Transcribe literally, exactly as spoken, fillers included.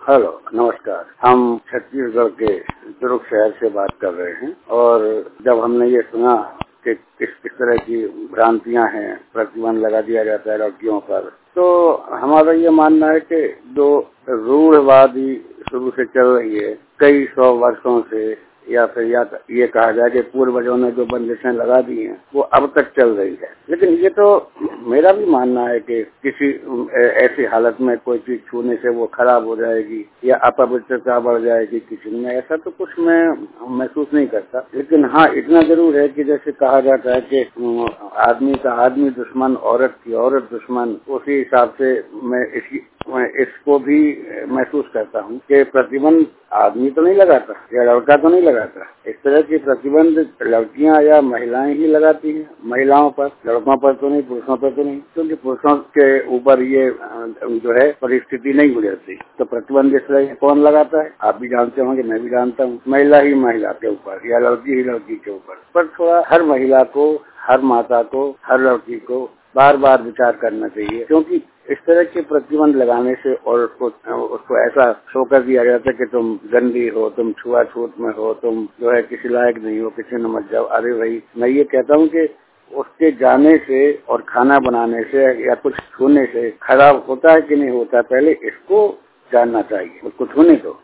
Hello, नमस्कार। हम छत्तीसगढ़ के दुर्ग शहर से बात कर रहे हैं और जब हमने ये सुना कि किस किस तरह की भ्रांतियां हैं, प्रतिबंध लगा दिया जाता है लड़कियों पर, तो हमारा ये मानना है कि जो रूढ़वादी शुरू से चल रही है कई सौ वर्षों से, या फिर या ये कहा जाए कि पूर्वजों ने जो बंदिशें लगा दी हैं वो अब तक चल रही है। लेकिन ये तो मेरा भी मानना है कि किसी ऐसी हालत में कोई चीज छूने से वो खराब हो जाएगी या अपवित्रता बढ़ जाएगी किसी में, ऐसा तो कुछ मैं महसूस नहीं करता। लेकिन हाँ, इतना जरूर है कि जैसे कहा जाता है कि आदमी का आदमी दुश्मन, औरत की औरत दुश्मन, उसी हिसाब से मैं इसी मैं इसको भी महसूस करता हूँ कि प्रतिबंध आदमी तो नहीं लगाता या लड़का तो नहीं लगाता। इस तरह की प्रतिबंध लड़कियां या महिलाएं ही लगाती हैं महिलाओं पर, लड़कों पर तो नहीं, पुरुषों पर तो नहीं, क्योंकि पुरुषों के ऊपर ये जो है परिस्थिति नहीं गुजरती। तो प्रतिबंध इस तरह कौन लगाता है? आप भी जानते होंगे, मैं भी जानता हूँ। महिला ही महिला के ऊपर या लड़की ही लड़की के ऊपर। पर थोड़ा हर महिला को, हर माता को, हर लड़की को बार बार विचार करना चाहिए, क्योंकि इस तरह के प्रतिबंध लगाने से और उसको उसको ऐसा शो कर दिया जाता है कि तुम गंदी हो, तुम छुआछूत में हो, तुम जो है किसी लायक नहीं हो, किसी न मत जाओ। अरे भाई, मैं ये कहता हूँ कि उसके जाने से और खाना बनाने से या कुछ छूने से खराब होता है कि नहीं होता, पहले इसको जानना चाहिए, उसको छूने दो।